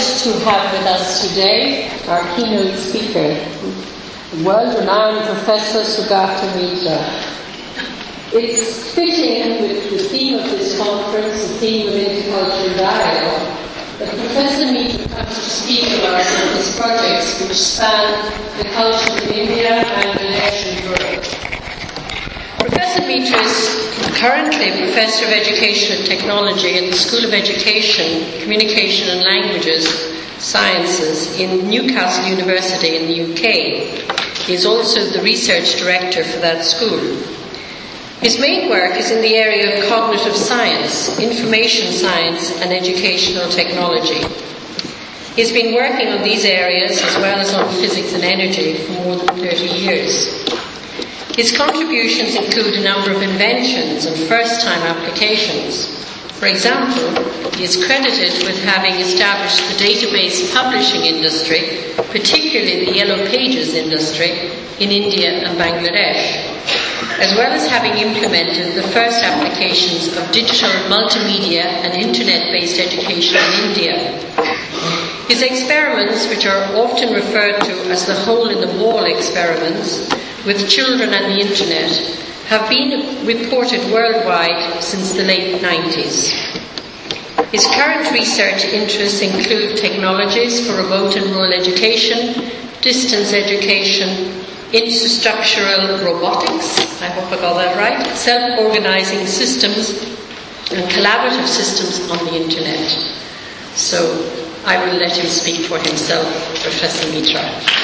to have with us today our keynote speaker, world-renowned Professor Sugata Mitra. It's fitting with the theme of this conference, the theme of intercultural dialogue, that Professor Mitra comes to speak about some of his projects which span the cultures of India, Bangladesh and Europe. Professor Mitra is currently Professor of Education and Technology at the School of Education, Communication and Languages Sciences in Newcastle University in the UK. He is also the Research Director for that school. His main work is in the area of cognitive science, information science and educational technology. He's been working on these areas as well as on physics and energy for more than 30 years. His contributions include a number of inventions and first-time applications. For example, he is credited with having established the database publishing industry, particularly the Yellow Pages industry, in India and Bangladesh, as well as having implemented the first applications of digital multimedia and internet-based education in India. His experiments, which are often referred to as the hole-in-the-wall experiments, with children and the internet, have been reported worldwide since the late 90s. His current research interests include technologies for remote and rural education, distance education, infrastructural robotics, I hope I got that right, self-organizing systems and collaborative systems on the internet. So I will let him speak for himself, Professor Mitra.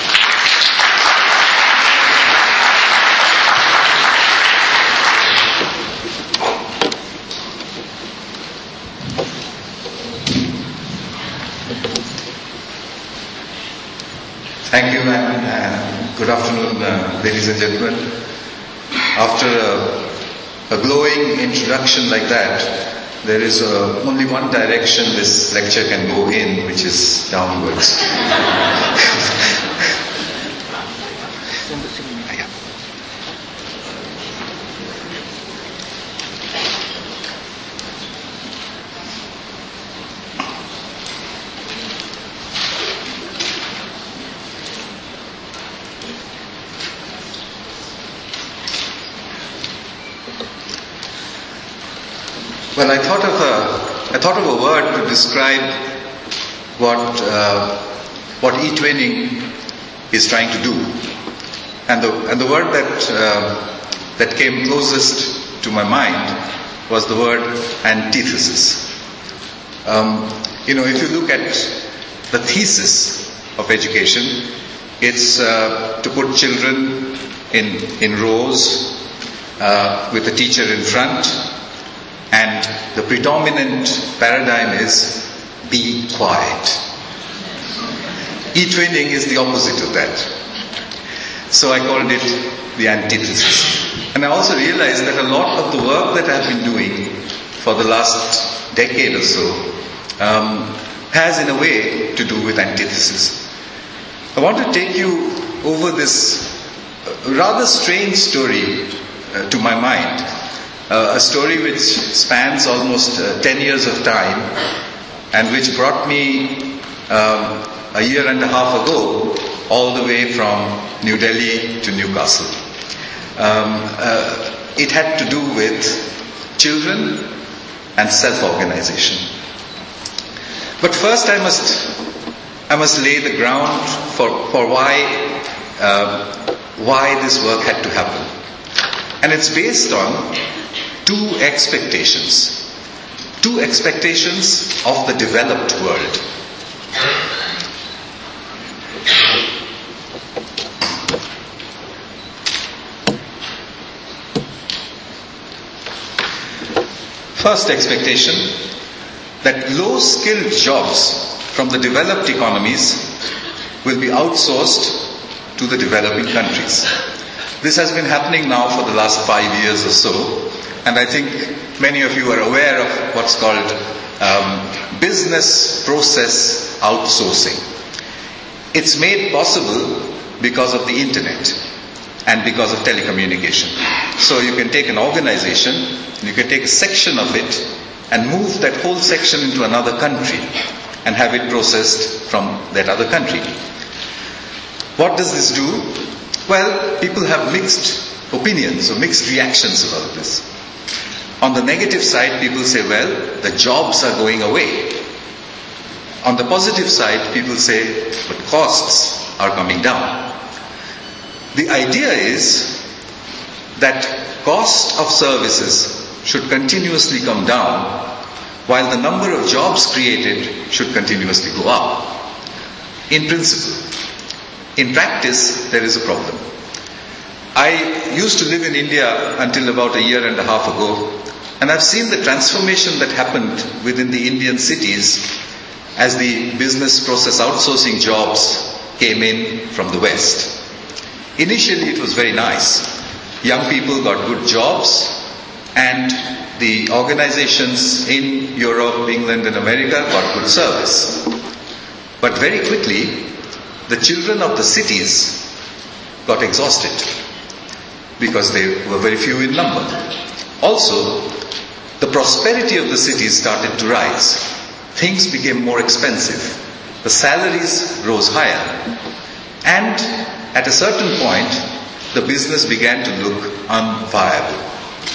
Thank you, and good afternoon, ladies and gentlemen. After a glowing introduction like that, there is only one direction this lecture can go in, which is downwards. Well, I thought of a word to describe what e-twinning is trying to do, and the word that came closest to my mind was the word antithesis. If you look at the thesis of education, it's to put children in rows with a teacher in front. And the predominant paradigm is be quiet. E-twinning is the opposite of that. So I called it the antithesis. And I also realized that a lot of the work that I've been doing for the last decade or so has in a way to do with antithesis. I want to take you over this rather strange story to my mind. A story which spans almost 10 years of time and which brought me a year and a half ago all the way from New Delhi to Newcastle. It had to do with children and self-organization. But first I must lay the ground for why this work had to happen. And it's based on two expectations of the developed world. First expectation, that low-skilled jobs from the developed economies will be outsourced to the developing countries. This has been happening now for the last 5 years or so. And I think many of you are aware of what's called business process outsourcing. It's made possible because of the internet and because of telecommunication. So you can take an organization, you can take a section of it and move that whole section into another country and have it processed from that other country. What does this do? Well, people have mixed opinions or mixed reactions about this. On the negative side, people say, well, the jobs are going away. On the positive side, people say, but costs are coming down. The idea is that cost of services should continuously come down, while the number of jobs created should continuously go up. In principle. In practice, there is a problem. I used to live in India until about a year and a half ago, and I've seen the transformation that happened within the Indian cities as the business process outsourcing jobs came in from the West. Initially, it was very nice. Young people got good jobs, and the organizations in Europe, England, and America got good service. But very quickly, the children of the cities got exhausted because they were very few in number. Also, the prosperity of the cities started to rise. Things became more expensive. The salaries rose higher. And at a certain point, the business began to look unviable.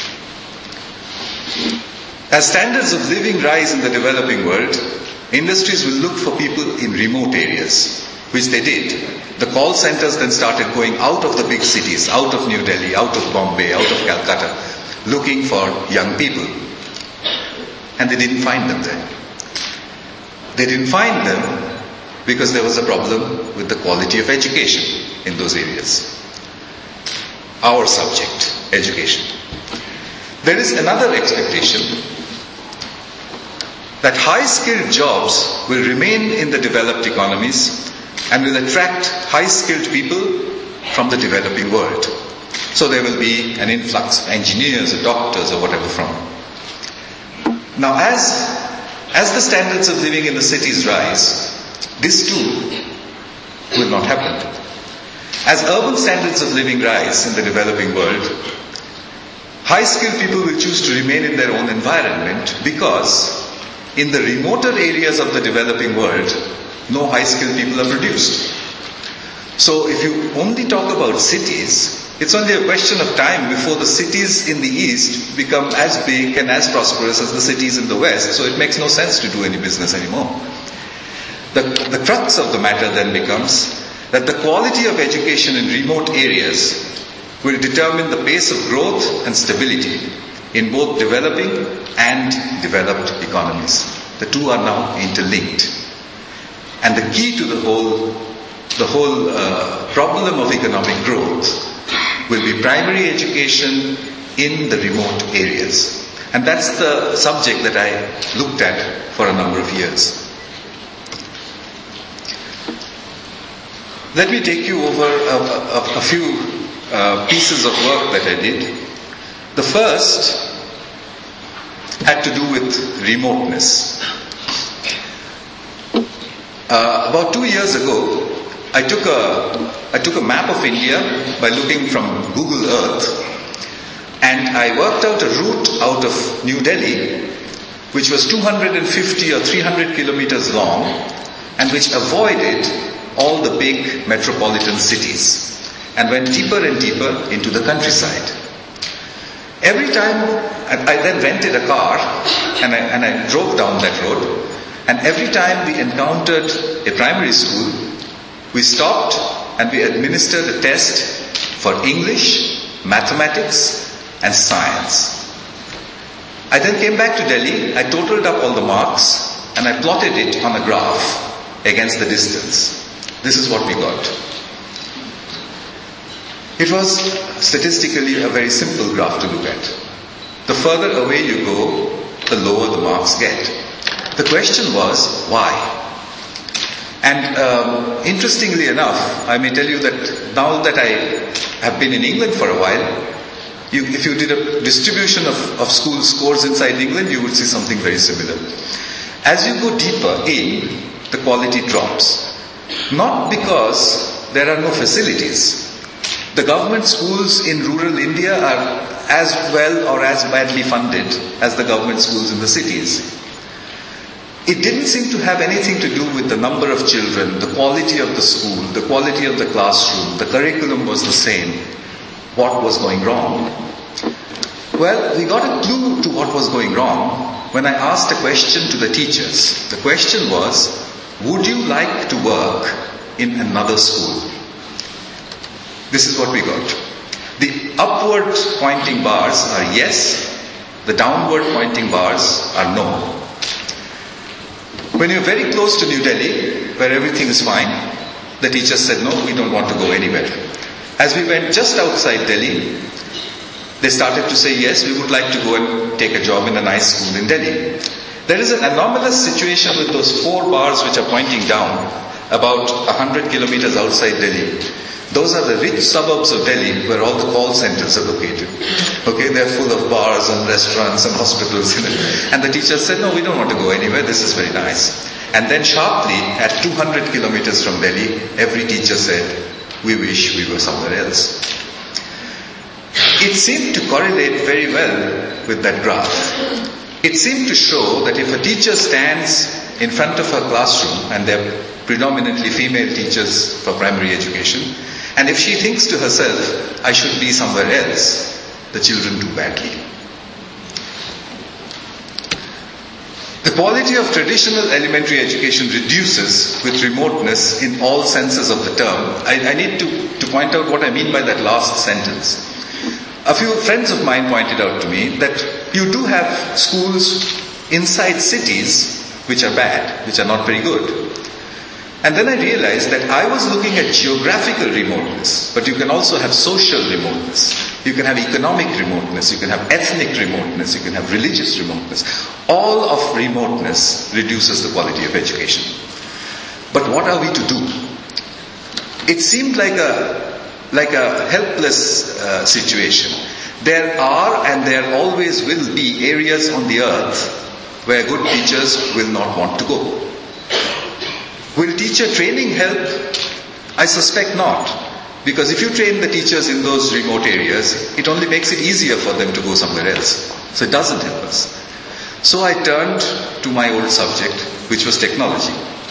As standards of living rise in the developing world, industries will look for people in remote areas, which they did. The call centers then started going out of the big cities, out of New Delhi, out of Bombay, out of Calcutta, looking for young people. And they didn't find them there. They didn't find them because there was a problem with the quality of education in those areas. Our subject, education. There is another expectation that high-skilled jobs will remain in the developed economies and will attract high-skilled people from the developing world. So there will be an influx of engineers or doctors or whatever from. Now as the standards of living in the cities rise, this too will not happen. As urban standards of living rise in the developing world, high-skilled people will choose to remain in their own environment because in the remoter areas of the developing world, no high-skilled people are produced. So if you only talk about cities, it's only a question of time before the cities in the east become as big and as prosperous as the cities in the west, so it makes no sense to do any business anymore. The crux of the matter then becomes that the quality of education in remote areas will determine the pace of growth and stability in both developing and developed economies. The two are now interlinked. And the key to the whole problem of economic growth will be primary education in the remote areas. And that's the subject that I looked at for a number of years. Let me take you over a few pieces of work that I did. The first had to do with remoteness. About 2 years ago, I took a map of India by looking from Google Earth, and I worked out a route out of New Delhi, which was 250 or 300 kilometers long, and which avoided all the big metropolitan cities, and went deeper and deeper into the countryside. Every time, I then rented a car, and I drove down that road, and every time we encountered a primary school, we stopped and we administered a test for English, mathematics, and science. I then came back to Delhi, I totaled up all the marks, and I plotted it on a graph against the distance. This is what we got. It was statistically a very simple graph to look at. The further away you go, the lower the marks get. The question was, why? And interestingly enough, I may tell you that now that I have been in England for a while, if you did a distribution of school scores inside England, you would see something very similar. As you go deeper in, the quality drops. Not because there are no facilities. The government schools in rural India are as well or as badly funded as the government schools in the cities. It didn't seem to have anything to do with the number of children, the quality of the school, the quality of the classroom. The curriculum was the same. What was going wrong? Well, we got a clue to what was going wrong when I asked a question to the teachers. The question was, would you like to work in another school? This is what we got. The upward pointing bars are yes, the downward pointing bars are no. When you're very close to New Delhi, where everything is fine, the teachers said, no, we don't want to go anywhere. As we went just outside Delhi, they started to say, yes, we would like to go and take a job in a nice school in Delhi. There is an anomalous situation with those 4 bars which are pointing down, about 100 kilometers outside Delhi. Those are the rich suburbs of Delhi where all the call centers are located. Okay, they're full of bars and restaurants and hospitals in it. And the teachers said, no, we don't want to go anywhere, this is very nice. And then sharply, at 200 kilometers from Delhi, every teacher said, we wish we were somewhere else. It seemed to correlate very well with that graph. It seemed to show that if a teacher stands in front of her classroom, and they're predominantly female teachers for primary education, and if she thinks to herself, I should be somewhere else, the children do badly. The quality of traditional elementary education reduces with remoteness in all senses of the term. I need to point out what I mean by that last sentence. A few friends of mine pointed out to me that you do have schools inside cities which are bad, which are not very good. And then I realized that I was looking at geographical remoteness, but you can also have social remoteness. You can have economic remoteness, you can have ethnic remoteness, you can have religious remoteness. All of remoteness reduces the quality of education. But what are we to do? It seemed like a helpless situation. There are and there always will be areas on the earth where good teachers will not want to go. Will teacher training help? I suspect not. Because if you train the teachers in those remote areas, it only makes it easier for them to go somewhere else. So it doesn't help us. So I turned to my old subject, which was technology.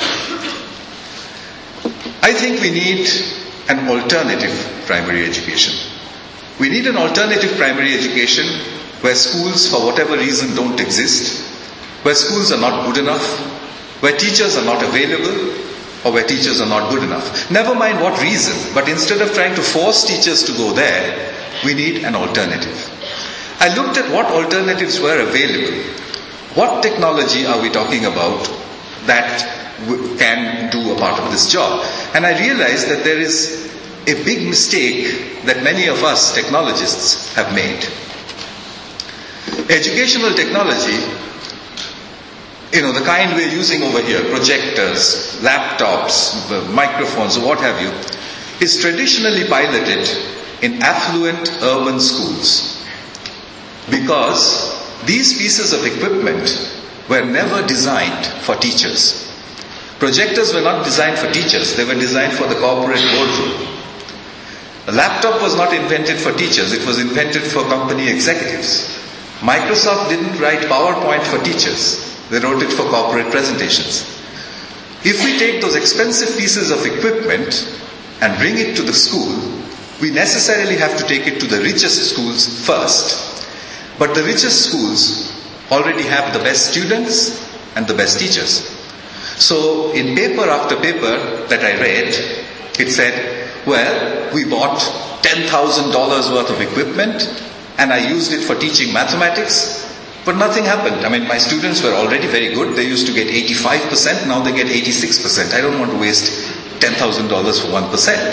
I think we need an alternative primary education. We need an alternative primary education where schools, for whatever reason, don't exist, where schools are not good enough, where teachers are not available, or where teachers are not good enough. Never mind what reason, but instead of trying to force teachers to go there, we need an alternative. I looked at what alternatives were available. What technology are we talking about that can do a part of this job? And I realized that there is a big mistake that many of us technologists have made. Educational technology, the kind we're using over here, projectors, laptops, microphones, what have you, is traditionally piloted in affluent urban schools. Because these pieces of equipment were never designed for teachers. Projectors were not designed for teachers, they were designed for the corporate boardroom. A laptop was not invented for teachers, it was invented for company executives. Microsoft didn't write PowerPoint for teachers. They wrote it for corporate presentations. If we take those expensive pieces of equipment and bring it to the school, we necessarily have to take it to the richest schools first. But the richest schools already have the best students and the best teachers. So in paper after paper that I read, it said, well, we bought $10,000 worth of equipment and I used it for teaching mathematics. But nothing happened. My students were already very good. They used to get 85%, now they get 86%. I don't want to waste $10,000 for 1%.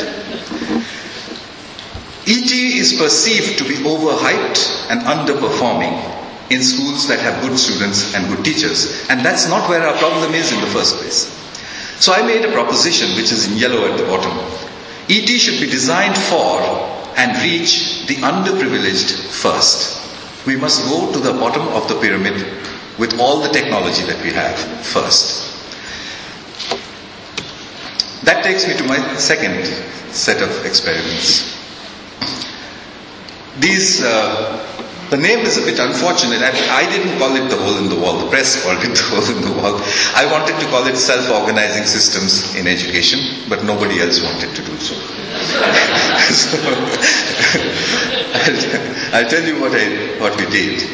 ET is perceived to be overhyped and underperforming in schools that have good students and good teachers. And that's not where our problem is in the first place. So I made a proposition which is in yellow at the bottom. ET should be designed for and reach the underprivileged first. We must go to the bottom of the pyramid with all the technology that we have first. That takes me to my second set of experiments. These The name is a bit unfortunate. I didn't call it the hole in the wall. The press called it the hole in the wall. I wanted to call it self-organizing systems in education, but nobody else wanted to do so. So I'll tell you what we did.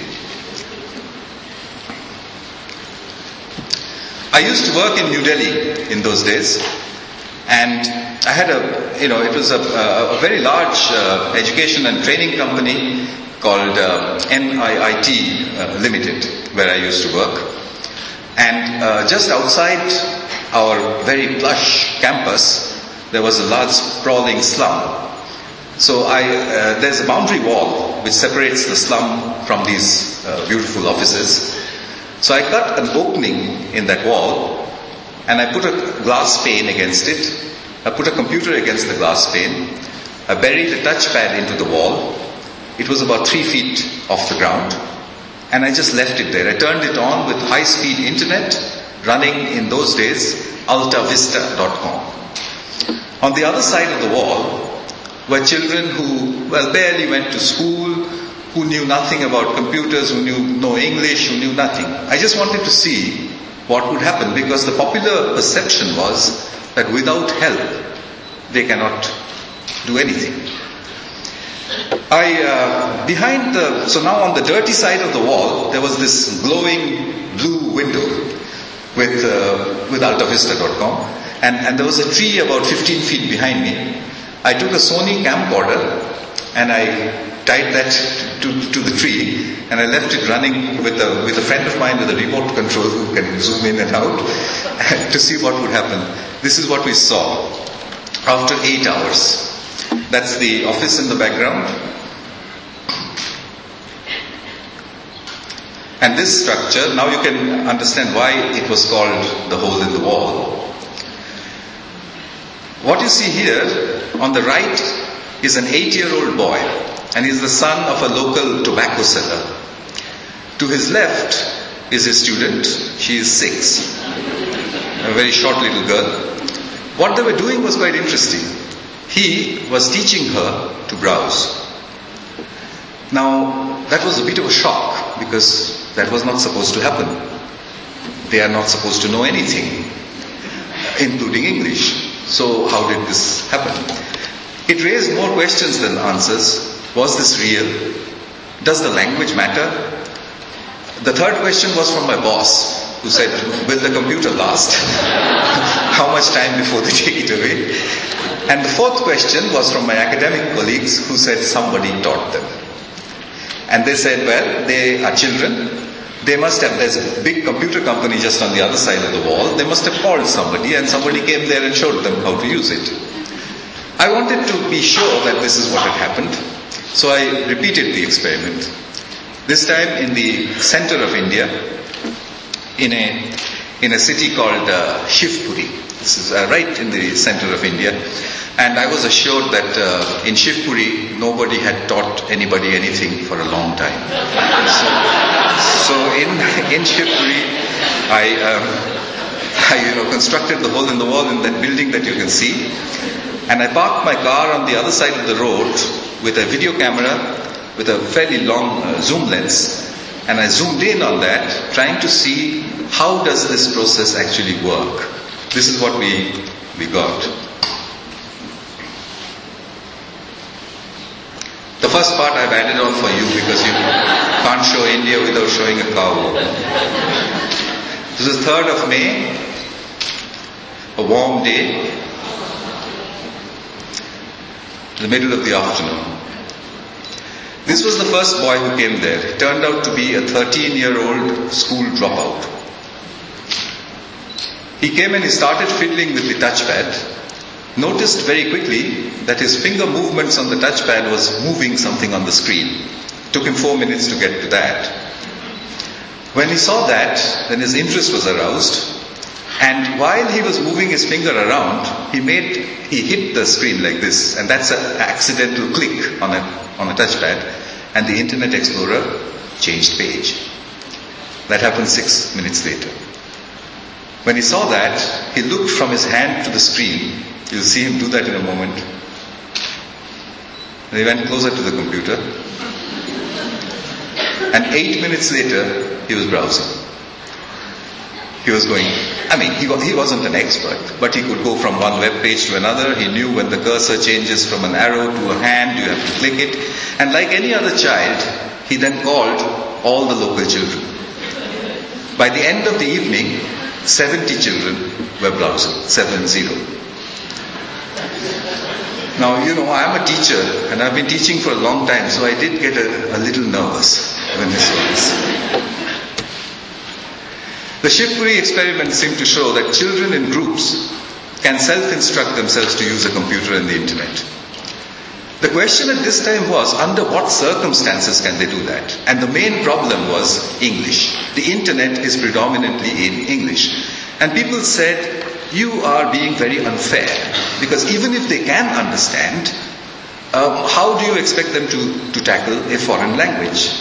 I used to work in New Delhi in those days, and I had it was a very large education and training company called NIIT Limited, where I used to work. And just outside our very plush campus, there was a large sprawling slum. So there's a boundary wall which separates the slum from these beautiful offices. So I cut an opening in that wall, and I put a glass pane against it. I put a computer against the glass pane. I buried a touchpad into the wall. It was about 3 feet off the ground, and I just left it there. I turned it on with high-speed internet, running in those days altavista.com. On the other side of the wall were children who, barely went to school, who knew nothing about computers, who knew no English, who knew nothing. I just wanted to see what would happen, because the popular perception was that without help, they cannot do anything. So now on the dirty side of the wall, there was this glowing blue window with altavista.com, and there was a tree about 15 feet behind me. I took a Sony camcorder and I tied that to the tree, and I left it running with a friend of mine with a remote control who can zoom in and out to see what would happen. This is what we saw after 8 hours. That's the office in the background. And this structure, now you can understand why it was called the hole in the wall. What you see here on the right is an 8-year-old boy, and he's the son of a local tobacco seller. To his left is a student. She is 6, a very short little girl. What they were doing was quite interesting. He was teaching her to browse. Now, that was a bit of a shock, because that was not supposed to happen. They are not supposed to know anything, including English. So how did this happen? It raised more questions than answers. Was this real? Does the language matter? The third question was from my boss, who said, will the computer last? How much time before they take it away? And the fourth question was from my academic colleagues, who said somebody taught them. And they said, well, they are children. They must have, there's a big computer company just on the other side of the wall. They must have called somebody, and somebody came there and showed them how to use it. I wanted to be sure that this is what had happened. So I repeated the experiment. This time in the center of India, in a city called Shivpuri. This is right in the center of India. And I was assured that in Shivpuri, nobody had taught anybody anything for a long time. So in Shivpuri, I constructed the hole in the wall in that building that you can see. And I parked my car on the other side of the road with a video camera with a fairly long zoom lens. And I zoomed in on that, trying to see how does this process actually work. This is what we got. The first part I've added on for you because you can't show India without showing a cow. This is 3rd of May, a warm day, in the middle of the afternoon. This was the first boy who came there. He turned out to be a 13-year-old school dropout. He came and he started fiddling with the touchpad. Noticed very quickly that his finger movements on the touchpad was moving something on the screen. It took him 4 minutes to get to that. When he saw that, then his interest was aroused. And while he was moving his finger around, he hit the screen like this. And that's an accidental click on a touchpad. And the Internet Explorer changed page. That happened 6 minutes later. When he saw that, he looked from his hand to the screen. You'll see him do that in a moment. And he went closer to the computer. And 8 minutes later, he was browsing. He was going, he wasn't an expert, but he could go from one web page to another. He knew when the cursor changes from an arrow to a hand, you have to click it. And like any other child, he then called all the local children. By the end of the evening, 70 children were browsing, 70. Now, I'm a teacher, and I've been teaching for a long time, so I did get a little nervous when this was. The Shivpuri experiment seemed to show that children in groups can self-instruct themselves to use a computer and the internet. The question at this time was, under what circumstances can they do that? And the main problem was English. The internet is predominantly in English. And people said, you are being very unfair, because even if they can understand, how do you expect them to tackle a foreign language?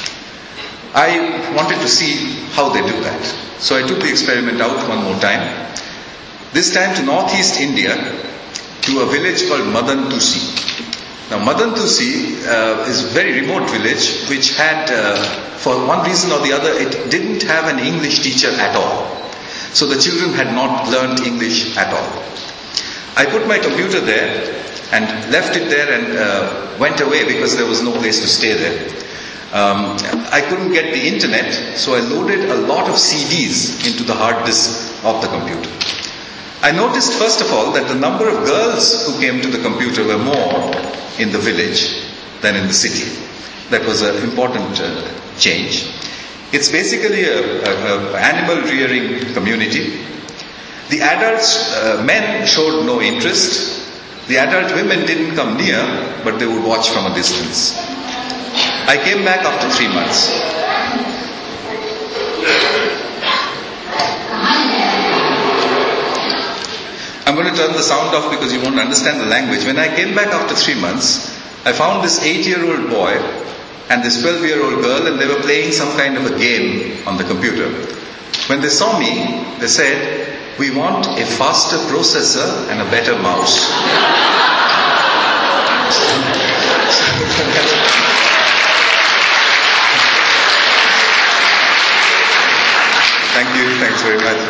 I wanted to see how they do that. So I took the experiment out one more time. This time to northeast India, to a village called Madantusi. Now Madantusi is a very remote village which had, for one reason or the other, it didn't have an English teacher at all. So the children had not learned English at all. I put my computer there and left it there and went away because there was no place to stay there. I couldn't get the internet, so I loaded a lot of CDs into the hard disk of the computer. I noticed first of all that the number of girls who came to the computer were more in the village than in the city. That was an important change. It's basically an animal rearing community. The adult men showed no interest. The adult women didn't come near, but they would watch from a distance. I came back after 3 months. I'm going to turn the sound off because you won't understand the language. When I came back after 3 months, I found this 8-year-old boy and this 12-year-old girl, and they were playing some kind of a game on the computer. When they saw me, they said, "We want a faster processor and a better mouse." Thank you. Thanks very much.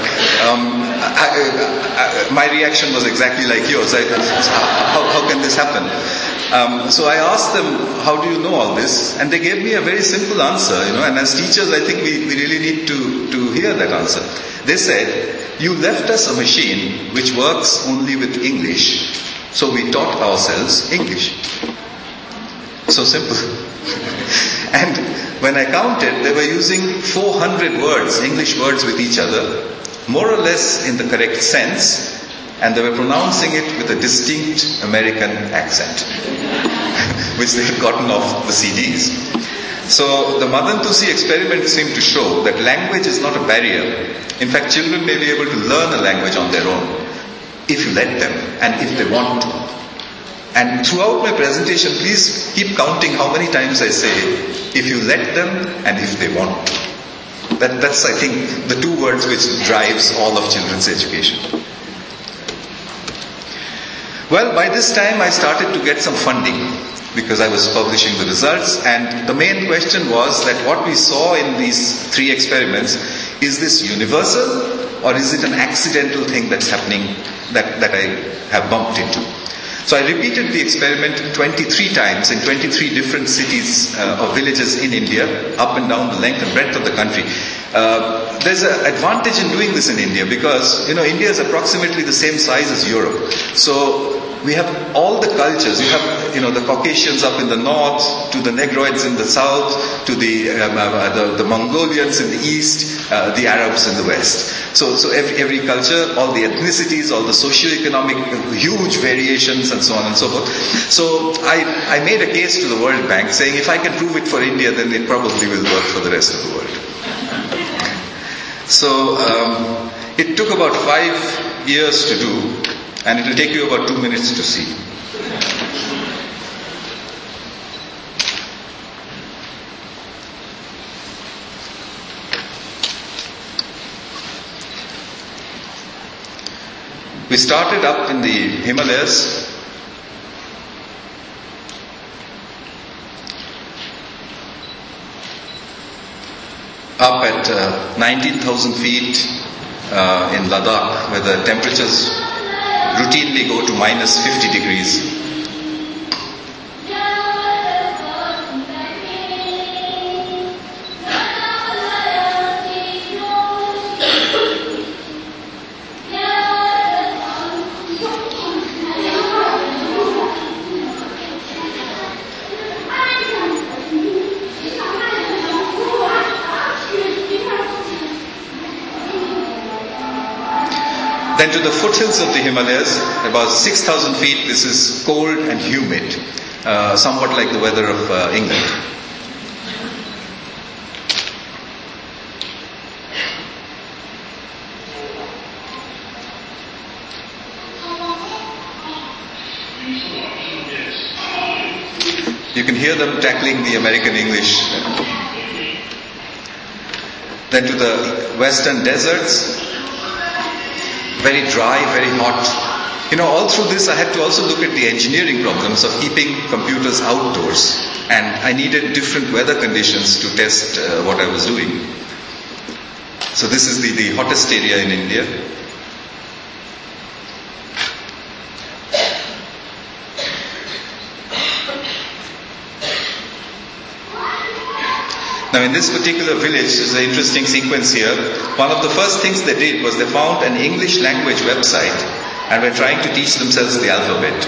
My reaction was exactly like yours. How can this happen? So I asked them, how do you know all this? And they gave me a very simple answer, and as teachers I think we really need to hear that answer. They said, you left us a machine which works only with English, so we taught ourselves English. So simple. And when I counted, they were using 400 words, English words with each other, more or less in the correct sense, and they were pronouncing it with a distinct American accent, which they had gotten off the CDs. So the Madantusi experiment seemed to show that language is not a barrier. In fact, children may be able to learn a language on their own, if you let them, and if they want to. And throughout my presentation, please keep counting how many times I say, if you let them and if they want to. That's, I think, the two words which drives all of children's education. Well, by this time I started to get some funding because I was publishing the results, and the main question was that what we saw in these 3 experiments, is this universal or is it an accidental thing that's happening that I have bumped into? So I repeated the experiment 23 times in 23 different cities or villages in India, up and down the length and breadth of the country. There's an advantage in doing this in India because, India is approximately the same size as Europe. So we have all the cultures. You have, the Caucasians up in the north, to the Negroids in the south, to the Mongolians in the east, the Arabs in the west. So every culture, all the ethnicities, all the socio-economic huge variations and so on and so forth. So I made a case to the World Bank saying if I can prove it for India, then it probably will work for the rest of the world. So it took about 5 years to do, and it will take you about 2 minutes to see. We started up in the Himalayas. up at 19,000 feet in Ladakh, where the temperatures routinely go to minus 50 degrees. Then to the foothills of the Himalayas, about 6,000 feet, this is cold and humid, somewhat like the weather of England. You can hear them tackling the American English. Then to the western deserts, very dry, very hot. All through this I had to also look at the engineering problems of keeping computers outdoors, and I needed different weather conditions to test what I was doing. So this is the hottest area in India. Now in this particular village, there's an interesting sequence here. One of the first things they did was they found an English language website and were trying to teach themselves the alphabet.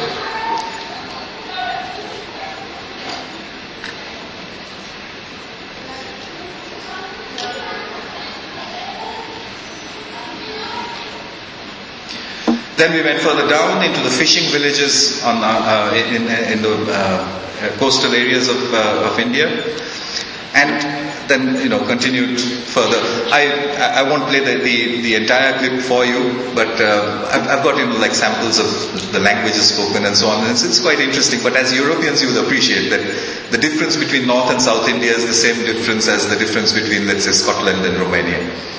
Then we went further down into the fishing villages in the coastal areas of India. And then, continued further. I won't play the entire clip for you, but I've got, samples of the languages spoken and so on. And it's quite interesting. But as Europeans, you will appreciate that the difference between North and South India is the same difference as the difference between, let's say, Scotland and Romania.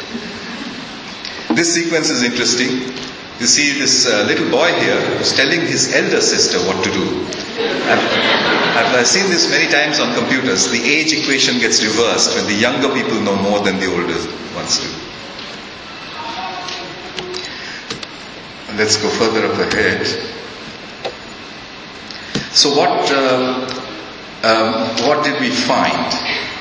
This sequence is interesting. You see this little boy here who's telling his elder sister what to do. I've seen this many times on computers. The age equation gets reversed when the younger people know more than the older ones do. And let's go further up ahead. So what did we find?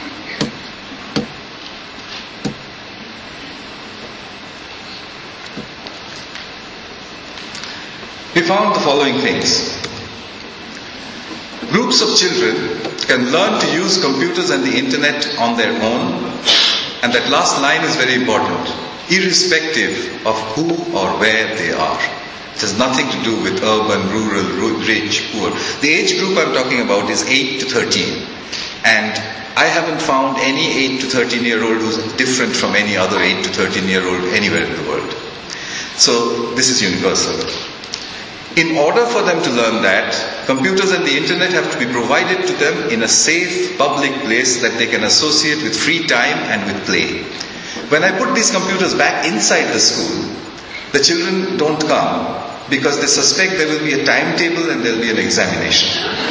We found the following things. Groups of children can learn to use computers and the internet on their own, and that last line is very important, irrespective of who or where they are. It has nothing to do with urban, rural, rich, poor. The age group I'm talking about is 8 to 13, and I haven't found any 8 to 13-year-old who's different from any other 8 to 13-year-old anywhere in the world. So this is universal. In order for them to learn that, computers and the internet have to be provided to them in a safe public place that they can associate with free time and with play. When I put these computers back inside the school, the children don't come because they suspect there will be a timetable and there will be an examination.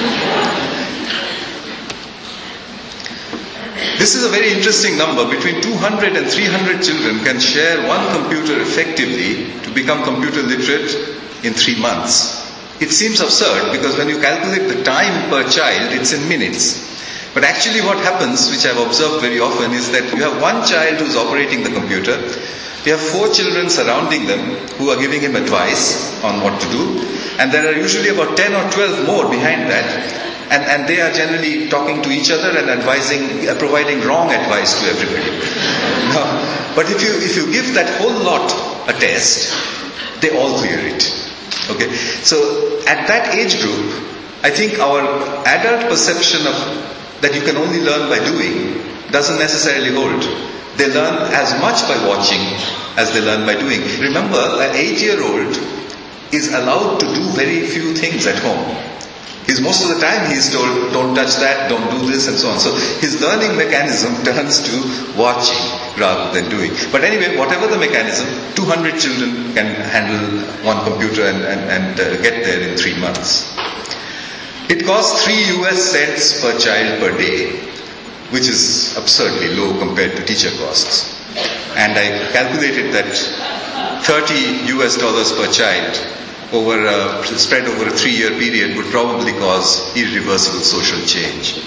This is a very interesting number. Between 200 and 300 children can share one computer effectively to become computer literate in 3 months. It seems absurd because when you calculate the time per child, it's in minutes. But actually what happens, which I've observed very often, is that you have one child who's operating the computer, you have 4 children surrounding them who are giving him advice on what to do, and there are usually about 10 or 12 more behind that, and they are generally talking to each other and providing wrong advice to everybody. But if you give that whole lot a test, they all clear it. Okay, so at that age group, I think our adult perception of that you can only learn by doing doesn't necessarily hold. They learn as much by watching as they learn by doing. Remember, an 8-year-old is allowed to do very few things at home. Most of the time he is told, don't touch that, don't do this, and so on. So his learning mechanism turns to watching rather than doing. But anyway, whatever the mechanism, 200 children can handle one computer and get there in 3 months. It costs 3 US cents per child per day. which is absurdly low compared to teacher costs. And I calculated that $30 per child spread over a 3-year period would probably cause irreversible social change.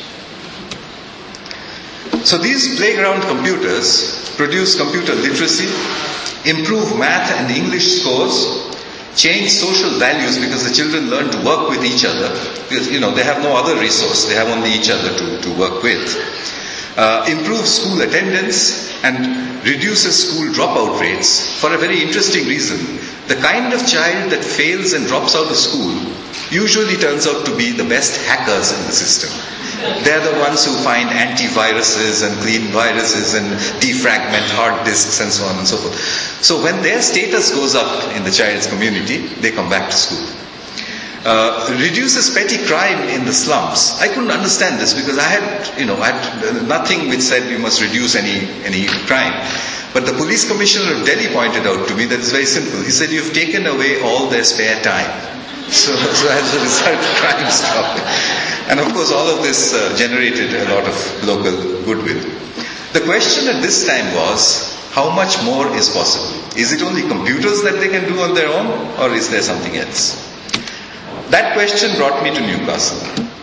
So these playground computers produce computer literacy, improve math and English scores, change social values because the children learn to work with each other. Because, they have no other resource. They have only each other to work with. Improve school attendance and reduces school dropout rates for a very interesting reason. The kind of child that fails and drops out of school usually turns out to be the best hackers in the system. They're the ones who find antiviruses and clean viruses and defragment hard disks and so on and so forth. So when their status goes up in the child's community, they come back to school. Reduces petty crime in the slums. I couldn't understand this because I had nothing which said we must reduce any crime. But the police commissioner of Delhi pointed out to me that it's very simple. He said, you've taken away all their spare time. So as a result, crime stopped. And of course, all of this generated a lot of local goodwill. The question at this time was, how much more is possible? Is it only computers that they can do on their own, or is there something else? That question brought me to Newcastle.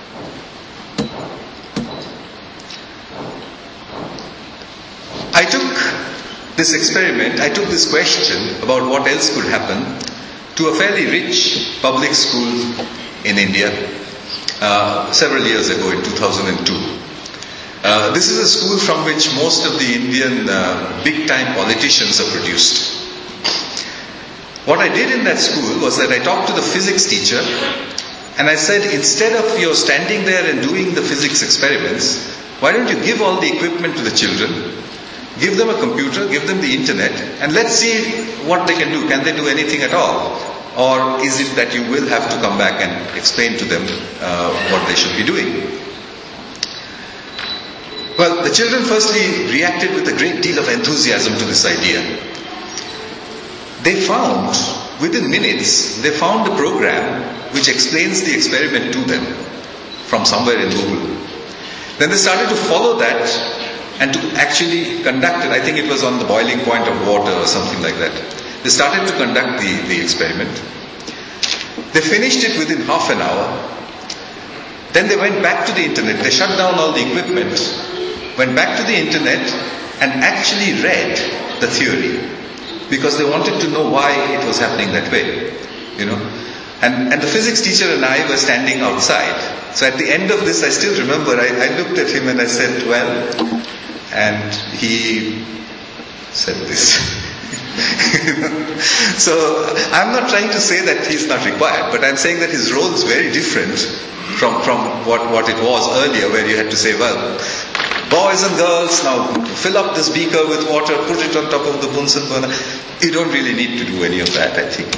I took this question about what else could happen to a fairly rich public school in India several years ago in 2002. This is a school from which most of the Indian big-time politicians are produced. What I did in that school was that I talked to the physics teacher and I said, instead of you standing there and doing the physics experiments, why don't you give all the equipment to the children, give them a computer, give them the internet, and let's see what they can do. Can they do anything at all? Or is it that you will have to come back and explain to them what they should be doing? Well, the children firstly reacted with a great deal of enthusiasm to this idea. They found, within minutes, they found a program which explains the experiment to them from somewhere in Google. Then they started to follow that and to actually conduct it. I think it was on the boiling point of water or something like that. They started to conduct the experiment. They finished it within half an hour. Then they went back to the internet. They shut down all the equipment, went back to the internet and actually read the theory because they wanted to know why it was happening that way, And the physics teacher and I were standing outside. So at the end of this, I still remember, I looked at him and I said, well, and he said this. So I'm not trying to say that he's not required, but I'm saying that his role is very different from what it was earlier, where you had to say, well, boys and girls, now fill up this beaker with water, put it on top of the Bunsen burner. You don't really need to do any of that, I think.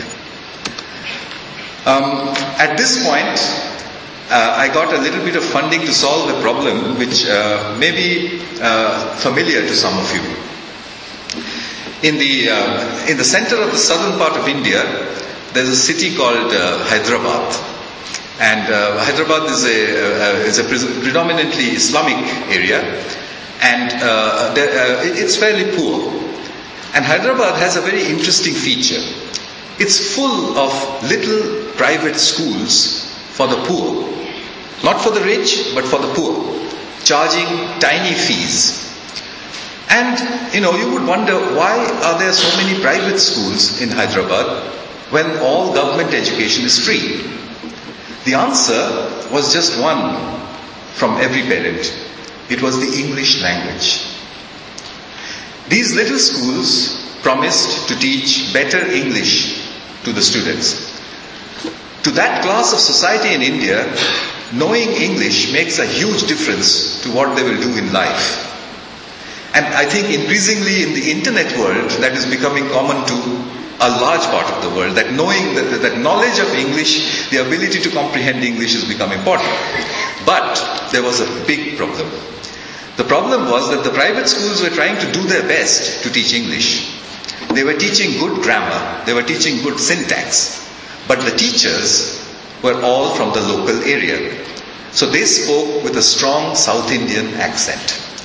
At this point, I got a little bit of funding to solve a problem which may be familiar to some of you. In the center of the southern part of India, there's a city called Hyderabad. And Hyderabad is a predominantly Islamic area, and it's fairly poor. And Hyderabad has a very interesting feature. It's full of little private schools for the poor. Not for the rich, but for the poor, charging tiny fees. And, you would wonder, why are there so many private schools in Hyderabad when all government education is free? The answer was just one from every parent. It was the English language. These little schools promised to teach better English to the students. To that class of society in India, knowing English makes a huge difference to what they will do in life. And I think increasingly in the internet world, that is becoming common to a large part of the world, that knowing that knowledge of English, the ability to comprehend English has become important. But there was a big problem. The problem was that the private schools were trying to do their best to teach English. They were teaching good grammar, they were teaching good syntax, but the teachers were all from the local area. So they spoke with a strong South Indian accent.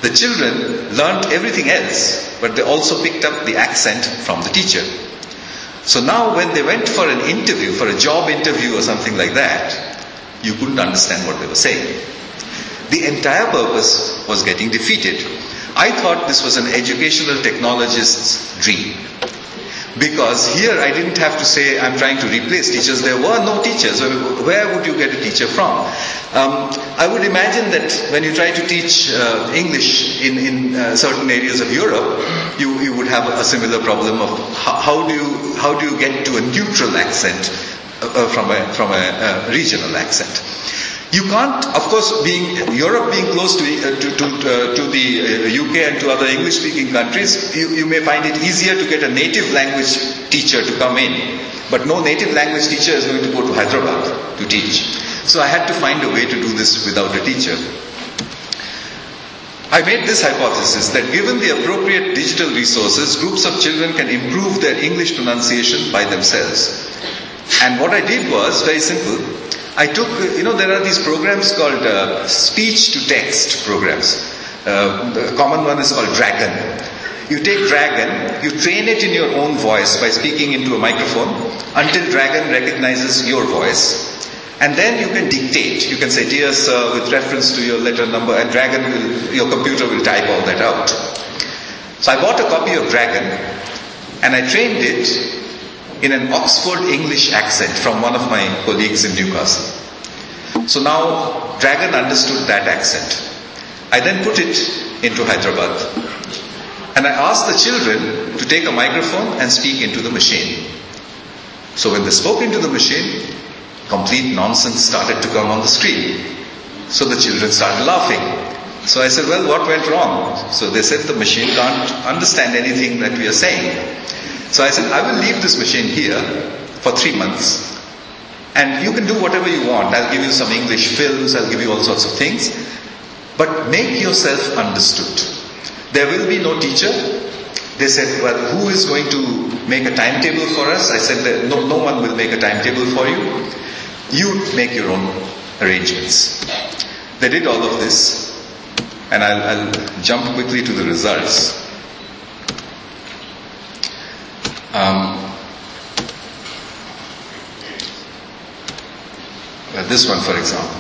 The children learnt everything else, but they also picked up the accent from the teacher. So now when they went for an interview, for a job interview or something like that, you couldn't understand what they were saying. The entire purpose was getting defeated. I thought this was an educational technologist's dream. Because here I didn't have to say I'm trying to replace teachers. There were no teachers. Where would you get a teacher from? I would imagine that when you try to teach English in certain areas of Europe, you would have a similar problem of how do you get to a neutral accent from a regional accent. You can't, of course, Europe being close to the UK and to other English-speaking countries, you may find it easier to get a native language teacher to come in. But no native language teacher is going to go to Hyderabad to teach. So I had to find a way to do this without a teacher. I made this hypothesis that given the appropriate digital resources, groups of children can improve their English pronunciation by themselves. And what I did was very simple. I took, there are these programs called speech-to-text programs. The common one is called Dragon. You take Dragon, you train it in your own voice by speaking into a microphone until Dragon recognizes your voice. And then you can dictate. You can say, "Dear sir," with reference to your letter number, and your computer will type all that out. So I bought a copy of Dragon and I trained it in an Oxford English accent from one of my colleagues in Newcastle. So now Dragon understood that accent. I then put it into Hyderabad. And I asked the children to take a microphone and speak into the machine. So when they spoke into the machine, complete nonsense started to come on the screen. So the children started laughing. So I said, "Well, what went wrong?" So they said, "The machine can't understand anything that we are saying." So I said, "I will leave this machine here for 3 months. And you can do whatever you want. I'll give you some English films, I'll give you all sorts of things. But make yourself understood. There will be no teacher." They said, "Well, who is going to make a timetable for us?" I said, that no one will make a timetable for you. You make your own arrangements." They did all of this. And I'll jump quickly to the results. This one, for example.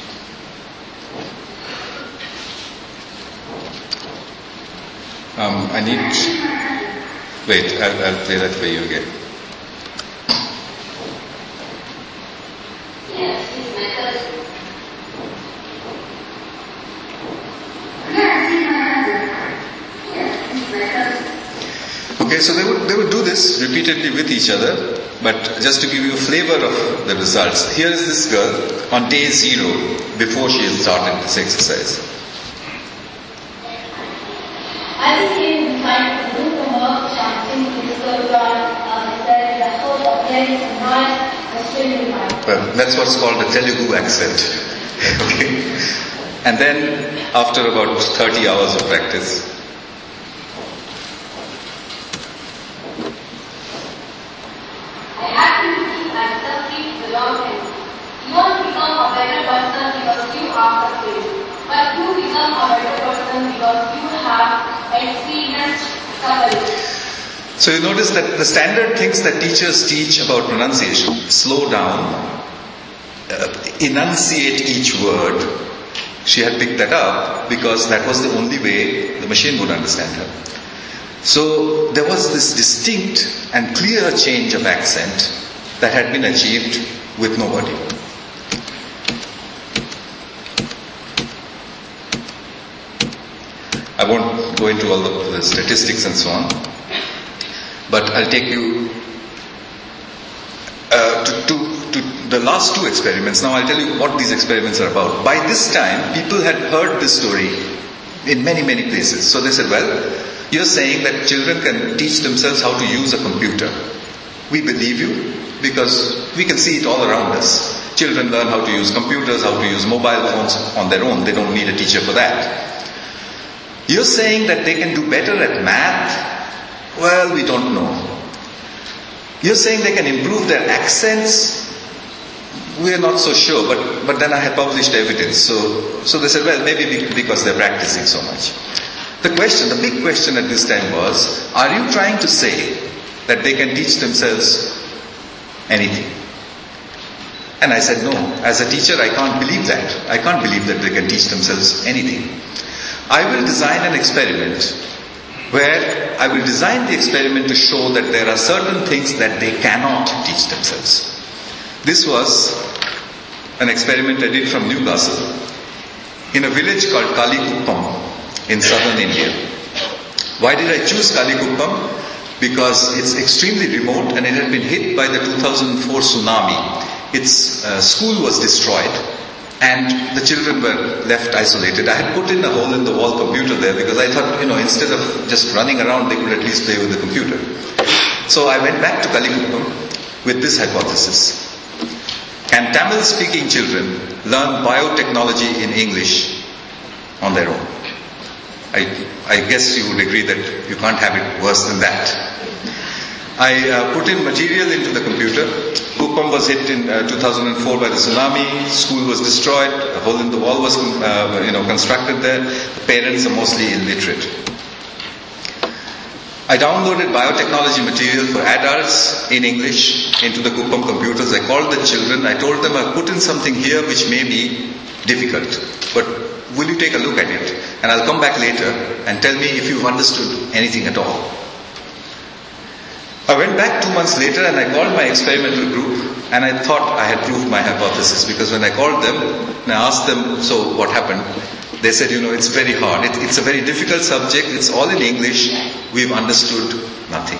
Wait, I'll play that for you again. Okay, so they would do this repeatedly with each other, but just to give you a flavor of the results, here is this girl on day 0 before she has started this exercise. I became inclined to do the work chanting physical God, that the hope of getting some nice Australian life. Well, that's what's called a Telugu accent. Okay, and then after about 30 hours of practice, so you notice that the standard things that teachers teach about pronunciation, slow down, enunciate each word, she had picked that up because that was the only way the machine would understand her. So there was this distinct and clear change of accent that had been achieved with nobody. I won't go into all the statistics and so on, but I'll take you to the last 2 experiments. Now I'll tell you what these experiments are about. By this time, people had heard this story in many, many places. So they said, "Well, you're saying that children can teach themselves how to use a computer. We believe you because we can see it all around us. Children learn how to use computers, how to use mobile phones on their own. They don't need a teacher for that. You're saying that they can do better at math? Well, we don't know. You're saying they can improve their accents? we are not so sure, but then I had published evidence. So they said, well, maybe because they're practicing so much. The big question at this time was, are you trying to say that they can teach themselves anything? And I said, no. As a teacher, I can't believe that. I can't believe that they can teach themselves anything. I will design an experiment where I will design the experiment to show that there are certain things that they cannot teach themselves. This was an experiment I did from Newcastle in a village called Kalikuppam in southern India. Why did I choose Kalikuppam? Because it's extremely remote and it had been hit by the 2004 tsunami. Its school was destroyed and the children were left isolated. I had put in a hole-in-the-wall computer there because I thought, instead of just running around, they could at least play with the computer. So I went back to Kalikuppam with this hypothesis. Can Tamil-speaking children learn biotechnology in English on their own? I guess you would agree that you can't have it worse than that. I put in material into the computer. Kuppam was hit in 2004 by the tsunami. School was destroyed. A hole in the wall was constructed there. The parents are mostly illiterate. I downloaded biotechnology material for adults in English into the Kuppam computers. I called the children. I told them I put in something here which may be difficult, but will you take a look at it? And I'll come back later and tell me if you've understood anything at all. I went back 2 months later and I called my experimental group and I thought I had proved my hypothesis, because when I called them and I asked them, so what happened? They said, it's very hard. It's a very difficult subject. It's all in English. We've understood nothing.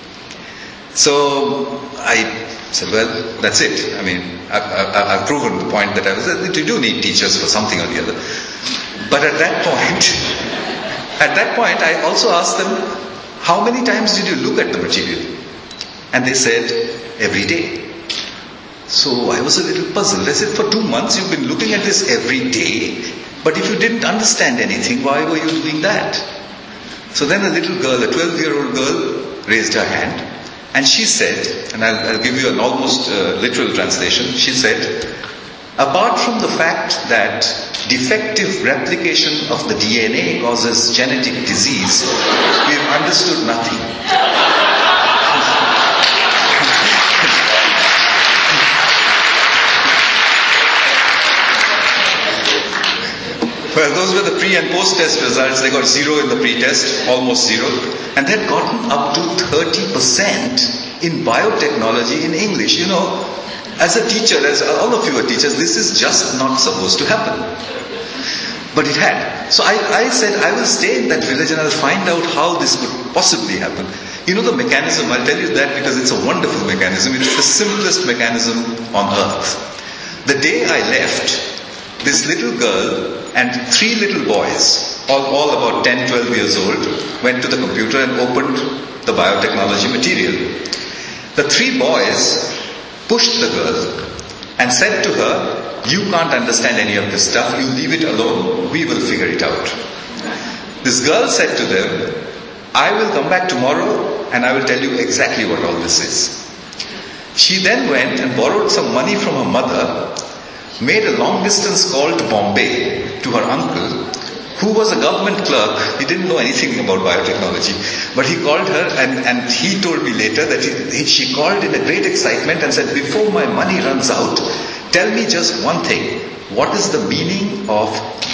So I said, well, that's it. I've proven the point that you do need teachers for something or the other. But at that point, I also asked them, how many times did you look at the material? And they said, every day. So I was a little puzzled. I said, for 2 months you've been looking at this every day, but if you didn't understand anything, why were you doing that? So then a little girl, a 12-year-old girl, raised her hand, and she said, and I'll give you an almost literal translation, she said, apart from the fact that defective replication of the DNA causes genetic disease, we've understood nothing. Well, those were the pre- and post-test results. They got 0 in the pre-test, almost 0. And they'd gotten up to 30% in biotechnology in English. As a teacher, as all of you are teachers, this is just not supposed to happen. But it had. So I said, I will stay in that village and I'll find out how this could possibly happen. The mechanism, I'll tell you that because it's a wonderful mechanism. It's the simplest mechanism on earth. The day I left, this little girl and 3 little boys, all about 10, 12 years old, went to the computer and opened the biotechnology material. The 3 boys pushed the girl and said to her, you can't understand any of this stuff, you leave it alone, we will figure it out. This girl said to them, I will come back tomorrow and I will tell you exactly what all this is. She then went and borrowed some money from her mother, made a long distance call to Bombay to her uncle, who was a government clerk. He didn't know anything about biotechnology, but he called her and he told me later that she called in a great excitement and said, before my money runs out, tell me just one thing. What is the meaning of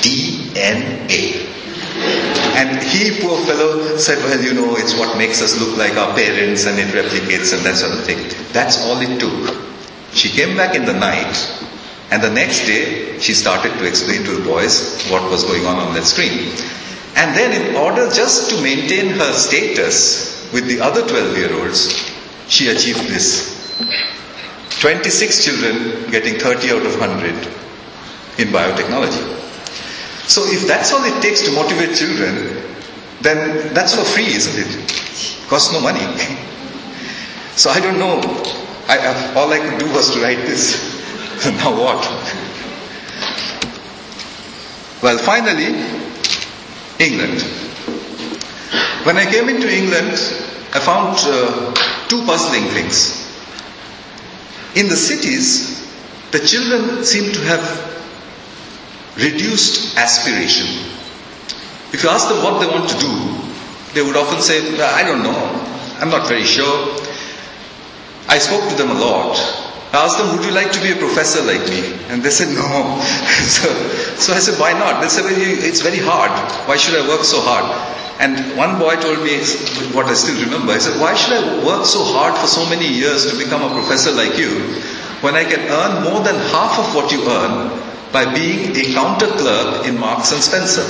DNA? And he, poor fellow, said, well, it's what makes us look like our parents and it replicates and that sort of thing. That's all it took. She came back in the night and the next day she started to explain to the boys what was going on that screen. And then in order just to maintain her status with the other 12-year-olds, she achieved this. 26 children getting 30 out of 100 in biotechnology. So if that's all it takes to motivate children, then that's for free, isn't it? Costs no money. So I don't know. All I could do was to write this. Now what? Well, finally, England. When I came into England, I found 2 puzzling things. In the cities, the children seem to have reduced aspiration. If you ask them what they want to do, they would often say, I don't know, I'm not very sure. I spoke to them a lot. I asked them, would you like to be a professor like me? And they said, no. So I said, why not? They said, well, it's very hard. Why should I work so hard? And one boy told me, what I still remember, he said, why should I work so hard for so many years to become a professor like you, when I can earn more than half of what you earn by being a counter clerk in Marks and Spencer?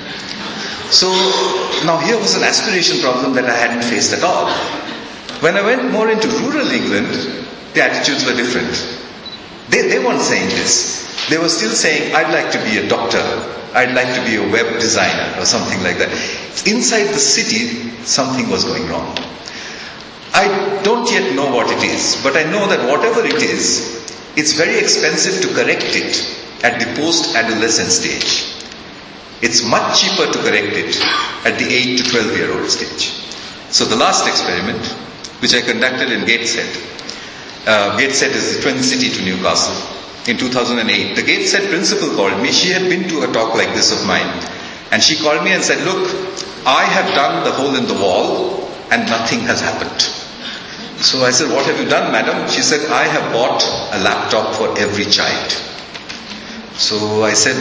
So now here was an aspiration problem that I hadn't faced at all. When I went more into rural England, the attitudes were different. They weren't saying this. They were still saying, I'd like to be a doctor. I'd like to be a web designer or something like that. Inside the city, something was going wrong. I don't yet know what it is, but I know that whatever it is, it's very expensive to correct it at the post-adolescent stage. It's much cheaper to correct it at the 8 to 12-year-old stage. So the last experiment, which I conducted in Gateshead. Gateshead is the twin city to Newcastle. In 2008, the Gateshead principal called me. She had been to a talk like this of mine. And she called me and said, look, I have done the hole in the wall and nothing has happened. So I said, what have you done, madam? She said, I have bought a laptop for every child. So I said,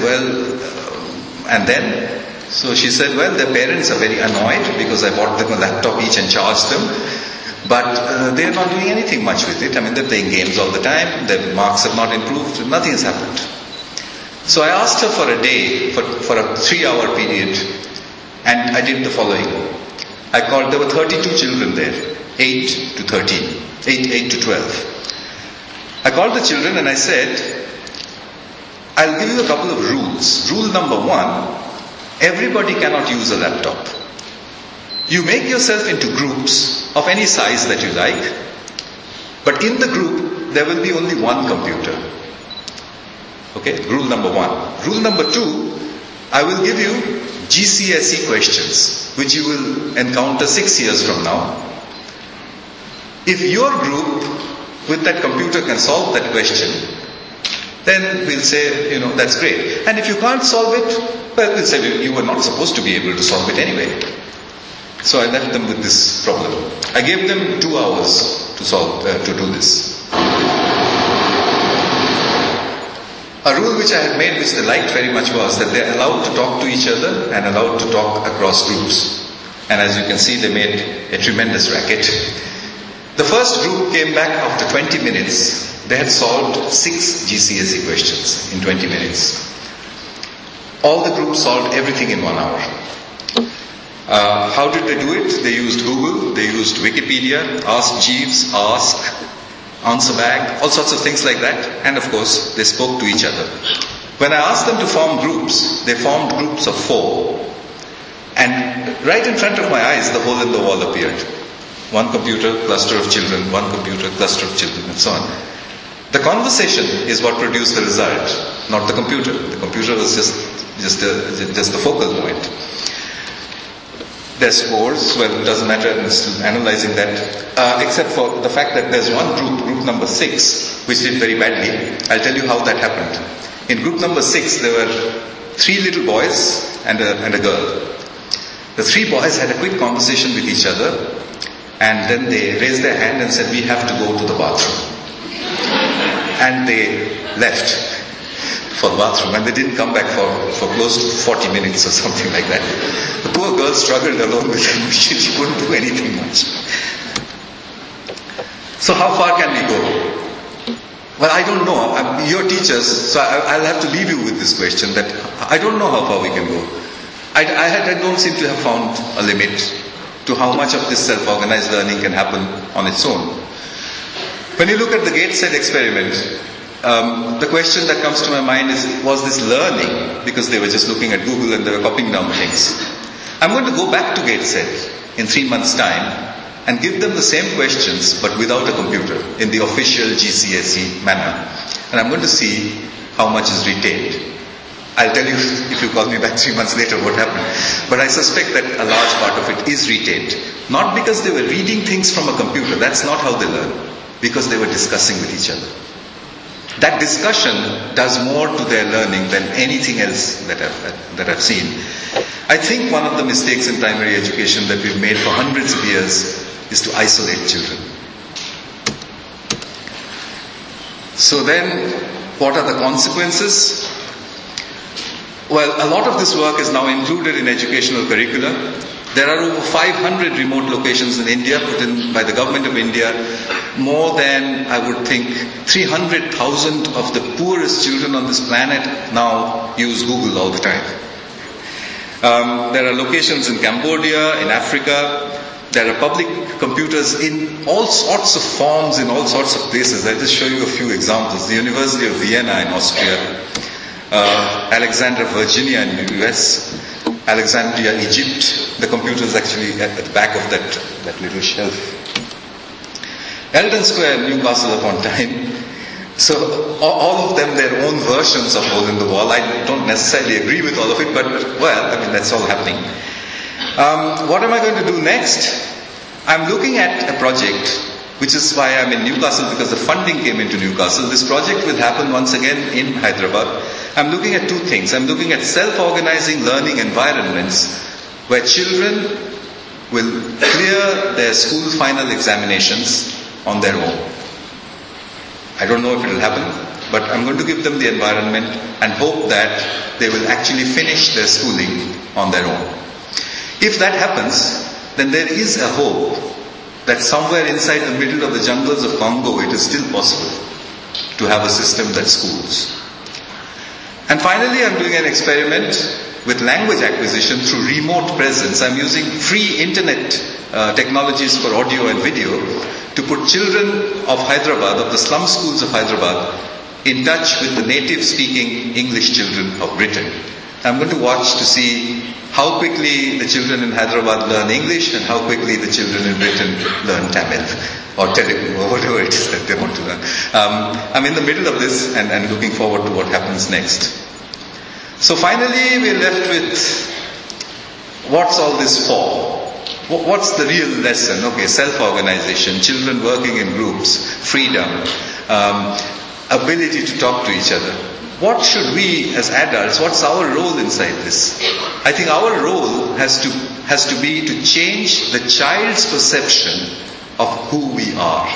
and then? So she said, their parents are very annoyed because I bought them a laptop each and charged them. But they're not doing anything much with it. I mean, they're playing games all the time. Their marks have not improved. Nothing has happened. So I asked her for a day, for a 3-hour period, and I did the following. There were 32 children there, 8 to 13, 8 to 12. I called the children and I said, I'll give you a couple of rules. Rule number 1, everybody cannot use a laptop. You make yourself into groups of any size that you like, but in the group, there will be only one computer. Okay, rule number 1. Rule number 2, I will give you GCSE questions, which you will encounter 6 years from now. If your group with that computer can solve that question, then we'll say, that's great. And if you can't solve it, we'll say you were not supposed to be able to solve it anyway. So I left them with this problem. I gave them 2 hours to do this. A rule which I had made, which they liked very much, was that they're allowed to talk to each other and allowed to talk across groups. And as you can see, they made a tremendous racket. The first group came back after 20 minutes. They had solved 6 GCSE questions in 20 minutes. All the groups solved everything in 1 hour. How did they do it? They used Google, they used Wikipedia, Ask Jeeves, Ask, Answer Bag, all sorts of things like that. And of course, they spoke to each other. When I asked them to form groups, they formed groups of 4. And right in front of my eyes, the hole in the wall appeared. One computer, cluster of children, one computer, cluster of children, and so on. The conversation is what produced the result, not the computer. The computer was just the focal point. Their scores, it doesn't matter, I'm still analyzing that, except for the fact that there's one group number 6, which did very badly. I'll tell you how that happened. In group number 6, there were 3 little boys and a girl. The 3 boys had a quick conversation with each other, and then they raised their hand and said, we have to go to the bathroom. And they left for the bathroom, and they didn't come back for close to 40 minutes or something like that. The poor girl struggled alone with them. She couldn't do anything much. So how far can we go? Well, I don't know. You're teachers, so I'll have to leave you with this question, that I don't know how far we can go. I don't seem to have found a limit to how much of this self-organized learning can happen on its own. When you look at the Gateshead experiment, the question that comes to my mind is, was this learning? Because they were just looking at Google and they were copying down things. I'm going to go back to Gateshead in 3 months' time and give them the same questions but without a computer in the official GCSE manner. And I'm going to see how much is retained. I'll tell you if you call me back 3 months later what happened. But I suspect that a large part of it is retained. Not because they were reading things from a computer. That's not how they learn. Because they were discussing with each other. That discussion does more to their learning than anything else that I've seen. I think one of the mistakes in primary education that we've made for hundreds of years is to isolate children. So then, what are the consequences? Well, a lot of this work is now included in educational curricula. There are over 500 remote locations in India put in by the government of India. More than, I would think, 300,000 of the poorest children on this planet now use Google all the time. There are locations in Cambodia, in Africa. There are public computers in all sorts of forms, in all sorts of places. I'll just show you a few examples. The University of Vienna in Austria, Alexandria, Virginia in the US, Alexandria, Egypt. The computer is actually at the back of that little shelf. Eldon Square in Newcastle upon Tyne. So all of them, their own versions of Hole in the Wall. I don't necessarily agree with all of it, but well, I mean, that's all happening. What am I going to do next? I'm looking at a project, which is why I'm in Newcastle, because the funding came into Newcastle. This project will happen once again in Hyderabad. I'm looking at two things. I'm looking at self-organizing learning environments where children will clear their school final examinations on their own. I don't know if it will happen, but I'm going to give them the environment and hope that they will actually finish their schooling on their own. If that happens, then there is a hope that somewhere inside the middle of the jungles of Congo it is still possible to have a system that schools. And finally, I'm doing an experiment with language acquisition through remote presence. I'm using free internet technologies for audio and video to put children of Hyderabad, of the slum schools of Hyderabad, in touch with the native-speaking English children of Britain. I'm going to watch to see how quickly the children in Hyderabad learn English and how quickly the children in Britain learn Tamil or Telugu or whatever it is that they want to learn. I'm in the middle of this and looking forward to what happens next. So finally, we're left with what's all this for? What's the real lesson? Okay, self-organization, children working in groups, freedom, ability to talk to each other. What should we as adults, what's our role inside this? I think our role has to be to change the child's perception of who we are.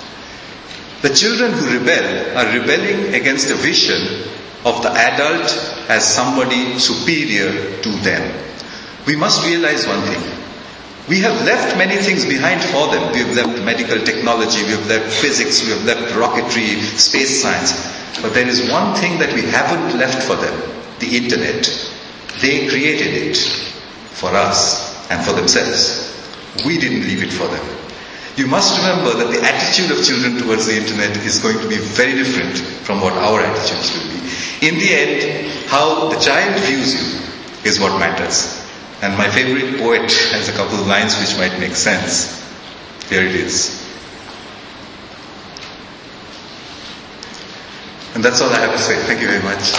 The children who rebel are rebelling against a vision of the adult as somebody superior to them. We must realize one thing. We have left many things behind for them. We have left medical technology, we have left physics, we have left rocketry, space science. But there is one thing that we haven't left for them, the internet. They created it for us and for themselves. We didn't leave it for them. You must remember that the attitude of children towards the internet is going to be very different from what our attitudes will be. In the end, how the child views you is what matters. And my favorite poet has a couple of lines which might make sense. Here it is. And that's all I have to say. Thank you very much.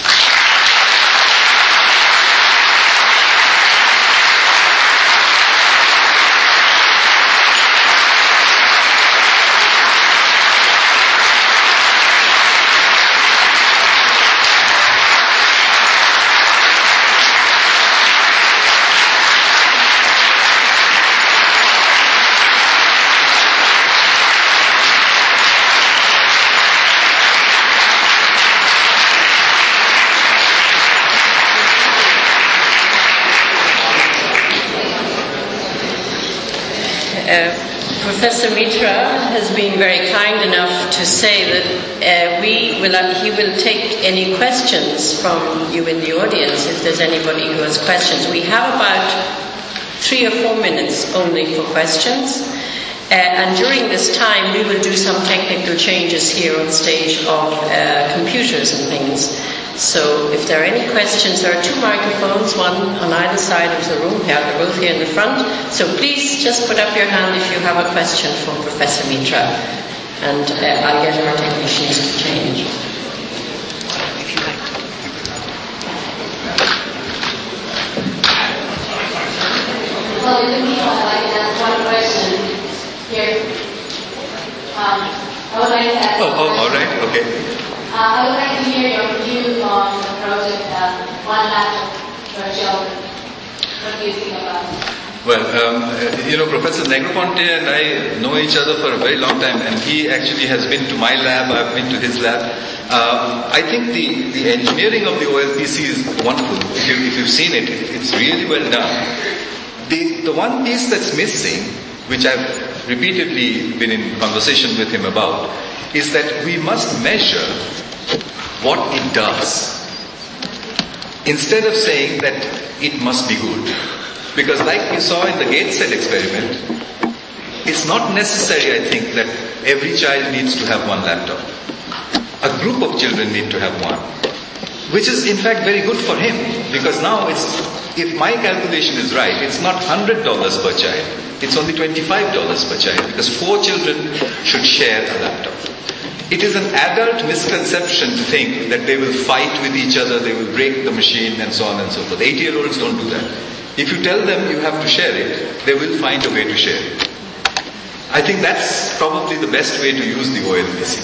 Professor Mitra has been very kind enough to say that he will take any questions from you in the audience if there's anybody who has questions. We have about 3 or 4 minutes only for questions. And during this time we will do some technical changes here on stage of computers and things. So if there are any questions, there are 2 microphones, one on either side of the room. They're both here in the front. So please just put up your hand if you have a question for Professor Mitra. And I'll get our technicians to change. If you like. Well, in the meanwhile, I can ask one question here. I would like to ask all right, okay. I would like to hear your view on the project One Laptop for Children. What do you think about it? Well, Professor Negroponte and I know each other for a very long time, and he actually has been to my lab, I've been to his lab. I think the engineering of the OLPC is wonderful. If you've seen it, it's really well done. The one piece that's missing, which I've repeatedly been in conversation with him about, is that we must measure what it does, instead of saying that it must be good. Because like we saw in the Gateshead experiment, it's not necessary, I think, that every child needs to have one laptop. A group of children need to have one. Which is in fact very good for him, because now if my calculation is right, it's not $100 per child, it's only $25 per child, because 4 children should share a laptop. It is an adult misconception to think that they will fight with each other, they will break the machine and so on and so forth. 8-year-olds don't do that. If you tell them you have to share it, they will find a way to share it. I think that's probably the best way to use the OLPC.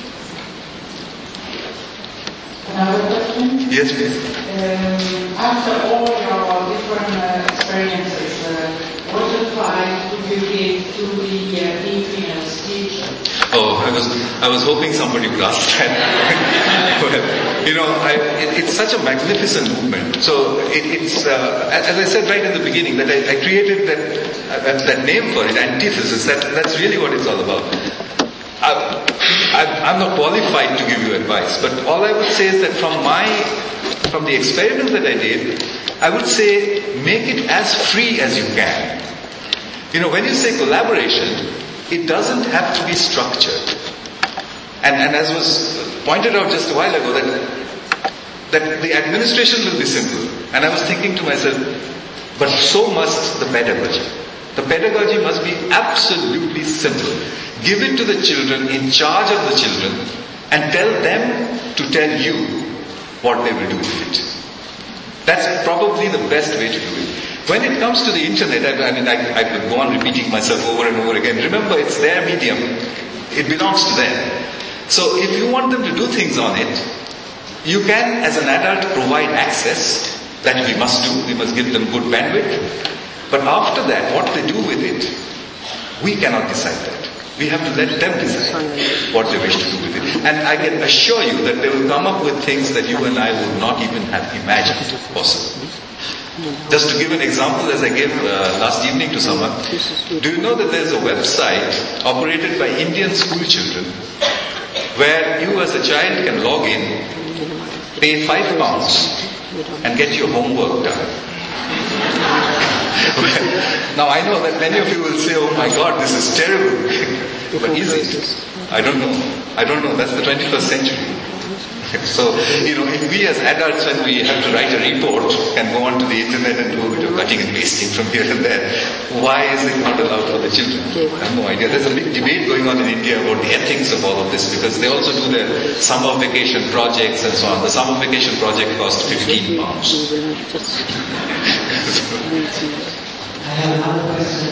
Another question? Yes, please. After all your different experiences, what advice would you give to the Filipinos teacher? Oh, I was hoping somebody would ask that. Well, it's such a magnificent movement. So it's as I said right in the beginning, that I created that name for it, antithesis. That's really what it's all about. I'm not qualified to give you advice, but all I would say is that from the experiments that I did, I would say make it as free as you can. When you say collaboration, it doesn't have to be structured. And as was pointed out just a while ago, that the administration will be simple. And I was thinking to myself, but so must the pedagogy. The pedagogy must be absolutely simple. Give it to the children, in charge of the children, and tell them to tell you what they will do with it. That's probably the best way to do it. When it comes to the internet, I could go on repeating myself over and over again. Remember, it's their medium. It belongs to them. So if you want them to do things on it, you can, as an adult, provide access. That we must do. We must give them good bandwidth. But after that, what they do with it, we cannot decide that. We have to let them decide what they wish to do with it. And I can assure you that they will come up with things that you and I would not even have imagined possible. Just to give an example, as I gave last evening to someone, do you know that there's a website operated by Indian school children where you as a child can log in, pay £5 and get your homework done? Now I know that many of you will say, oh my God, this is terrible. But is it? I don't know. That's the 21st century. So, if we as adults, when we have to write a report, can go onto the internet and do a bit of cutting and pasting from here and there, why is it not allowed for the children? I have no idea. There's a big debate going on in India about the ethics of all of this, because they also do their summer vacation projects and so on. The summer vacation project cost £15. I have another question.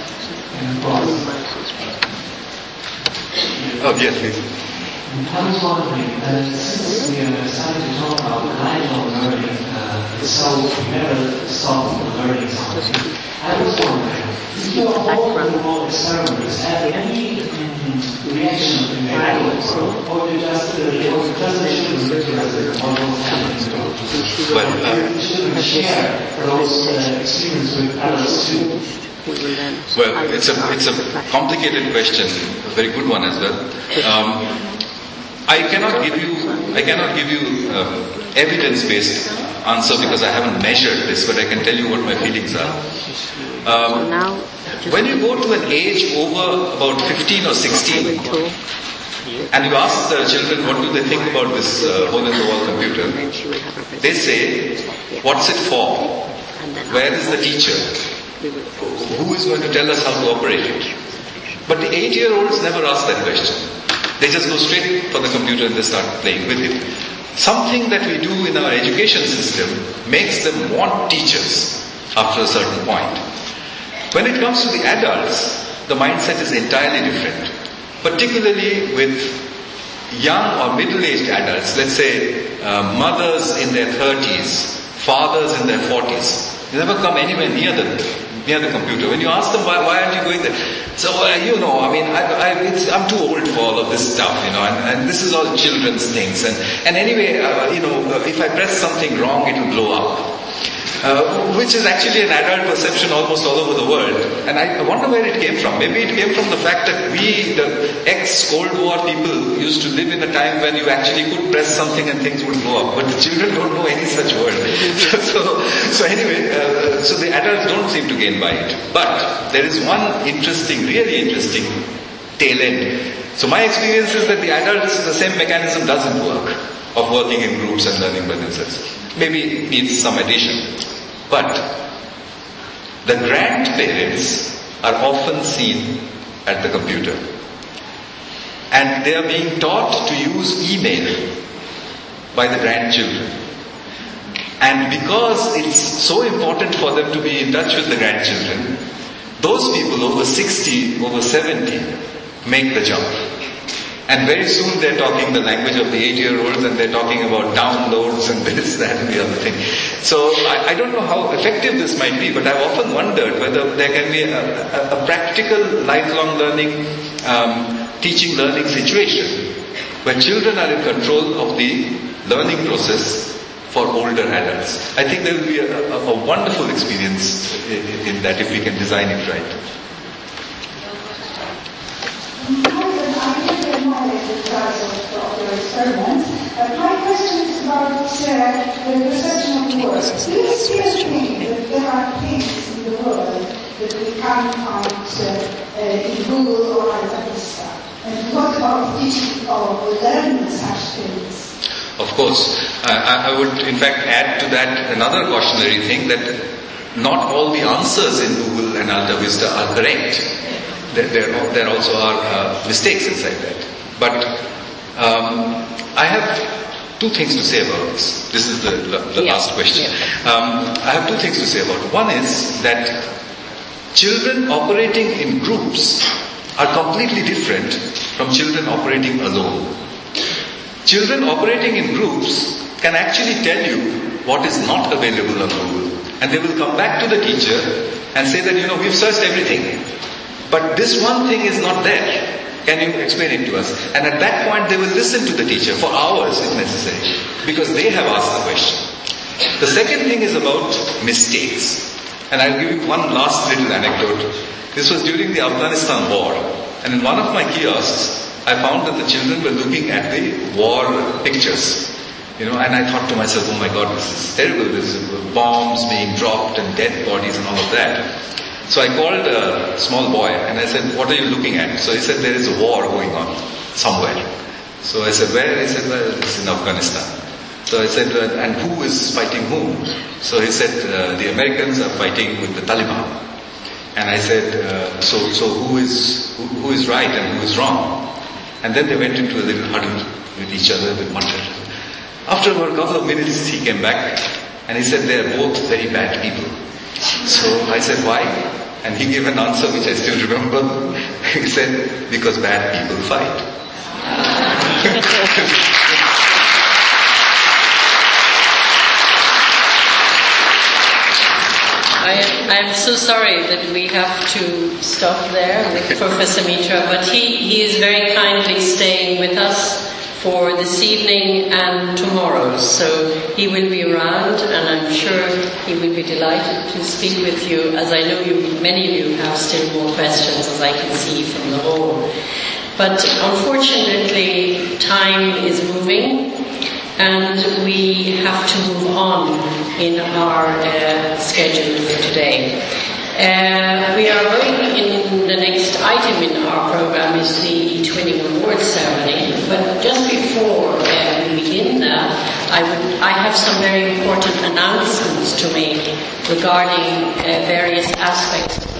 Oh, yes, please. I was wondering, since we are starting to talk about lifelong learning, we never stop learning something. I was wondering, if your whole experiments have any reaction in the adults, or you just children share those experiences with adults too? Well, it's a complicated question, a very good one as well. I cannot give you evidence-based answer because I haven't measured this, but I can tell you what my feelings are. When you go to an age over about 15 or 16, and you ask the children what do they think about this hole-in-the-wall computer, they say, what's it for? Where is the teacher? Who is going to tell us how to operate it? But the 8-year-olds never ask that question. They just go straight for the computer and they start playing with it. Something that we do in our education system makes them want teachers after a certain point. When it comes to the adults, the mindset is entirely different. Particularly with young or middle-aged adults, let's say mothers in their 30s, fathers in their 40s, they never come anywhere near the computer. When you ask them why aren't you going there? So I'm too old for all of this stuff, and this is all children's things. And anyway, if I press something wrong, it will blow up. Which is actually an adult perception almost all over the world. And I wonder where it came from. Maybe it came from the fact that we, the ex-Cold War people, used to live in a time when you actually could press something and things would blow up. But the children don't know any such world. So anyway, so the adults don't seem to gain by it. But there is one really interesting tail end. So my experience is that the adults, the same mechanism doesn't work of working in groups and learning by themselves. Maybe it needs some addition. But the grandparents are often seen at the computer. And they are being taught to use email by the grandchildren. And because it's so important for them to be in touch with the grandchildren, those people over 60, over 70 make the jump. And very soon they're talking the language of the 8-year-olds and they're talking about downloads and this, that and the other thing. So I don't know how effective this might be, but I've often wondered whether there can be a practical lifelong learning, teaching learning situation where children are in control of the learning process for older adults. I think there will be a wonderful experience in that if we can design it right. Experiment. My question is about the perception of the world. Do you still think that there are things in the world that we can't find in Google or Alta Vista? And what about teaching or learning such things? Of course. I would in fact add to that another cautionary thing, that not all the answers in Google and Alta Vista are correct. There also are mistakes inside that. But I have two things to say about this. This is the last question. I have two things to say about it. One is that children operating in groups are completely different from children operating alone. Children operating in groups can actually tell you what is not available on Google. And they will come back to the teacher and say that, we've searched everything, but this one thing is not there. Can you explain it to us? And at that point they will listen to the teacher for hours if necessary, because they have asked the question. The second thing is about mistakes. And I'll give you one last little anecdote. This was during the Afghanistan war. And in one of my kiosks, I found that the children were looking at the war pictures. And I thought to myself, oh my God, this is terrible. There's bombs being dropped and dead bodies and all of that. So I called a small boy and I said, what are you looking at? So he said, there is a war going on somewhere. So I said, where? He said, well, it's in Afghanistan. So I said, and who is fighting whom? So he said, the Americans are fighting with the Taliban. And I said, so who is right and who is wrong? And then they went into a little huddle with each other with muttered. After about a couple of minutes, he came back and he said, they're both very bad people. So I said, why? And he gave an answer which I still remember. He said, because bad people fight. I'm so sorry that we have to stop there with Professor Mitra, but he is very kindly staying with us for this evening and tomorrow. So he will be around, and I'm sure he will be delighted to speak with you, as I know many of you have still more questions, as I can see from the hall. But unfortunately, time is moving, and we have to move on in our schedule for today. We are going in the next item in our program is the Twinning Awards ceremony, but just before we begin that, I have some very important announcements to make regarding various aspects